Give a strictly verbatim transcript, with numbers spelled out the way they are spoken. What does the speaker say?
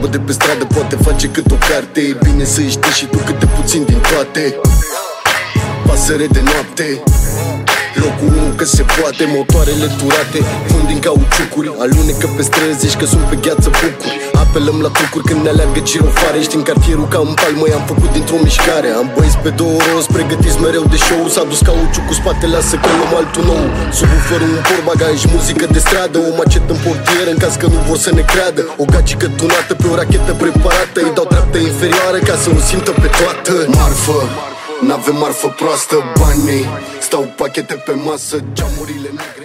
treabă de pe stradă poate face cât o carte. E bine să știi și tu câte puțin din toate. Pasăre de noapte, locul unu că se poate. Motoarele turate, fund din cauciucuri. Alunecă pe străzi, zici că sunt pe gheață bucuri. Apelăm la trucuri când ne aleargă girofare. Ești în cartierul ca în palmă, i-am făcut dintr-o mișcare. Am băieți pe două roți, pregătiți mereu de show. S-a dus cauciuc cu spate, lasă că luăm altul nou. Subwoofer-ul în portbagaj, muzică de stradă. O macetă în portier în caz că nu vor să ne creadă. O gagică tunată pe o rachetă preparată. Îi dau treaptă inferioară ca să o simtă pe toată. Marfă, n-avem marfă proastă, banii stau pachete pe masă, geamurile negre.